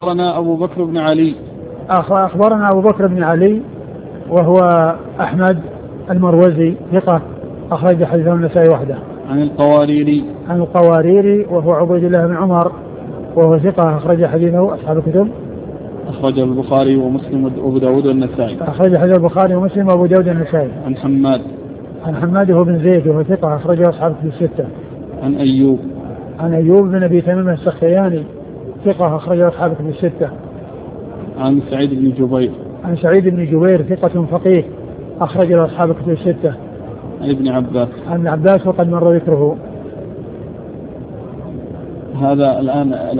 أخبرنا أبو بكر بن علي. أخبرنا أبو بكر بن علي وهو أحمد المروزي ثقة أخرج حديثه النسائي وحده. عن القواريري وهو عبيد الله بن عمر وهو ثقة أخرج حديثه أصحاب الكتب. أخرج البخاري ومسلم وأبو داود والنسائي. أخرج حديث البخاري ومسلم وأبو داود والنسائي. عن حماد هو بن زيد وهو ثقة أخرجه أصحاب الكتب الستة. عن أيوب بن أبي تميم السختياني ثقة أخرجه أصحاب الكتب الستة. عن سعيد بن جبير ثقة فقيه أخرج له أصحاب الكتب الستة. عن ابن عباس وقد مر ذكره. هذا الآن